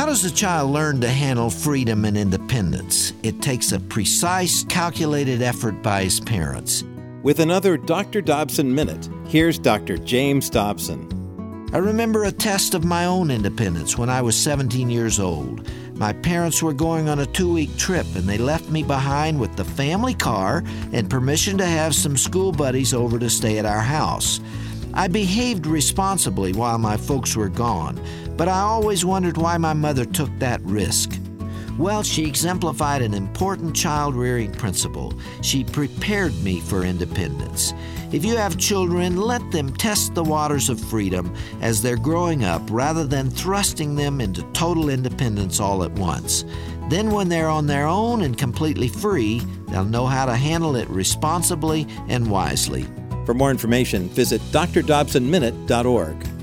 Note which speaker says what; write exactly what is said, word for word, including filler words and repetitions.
Speaker 1: How does a child learn to handle freedom and independence? It takes a precise, calculated effort by his parents.
Speaker 2: With another Doctor Dobson Minute, here's Doctor James Dobson.
Speaker 1: I remember a test of my own independence when I was seventeen years old. My parents were going on a two-week trip, and they left me behind with the family car and permission to have some school buddies over to stay at our house. I behaved responsibly while my folks were gone, but I always wondered why my mother took that risk. Well, she exemplified an important child-rearing principle. She prepared me for independence. If you have children, let them test the waters of freedom as they're growing up rather than thrusting them into total independence all at once. Then when they're on their own and completely free, they'll know how to handle it responsibly and wisely.
Speaker 2: For more information, visit d r dobson minute dot org.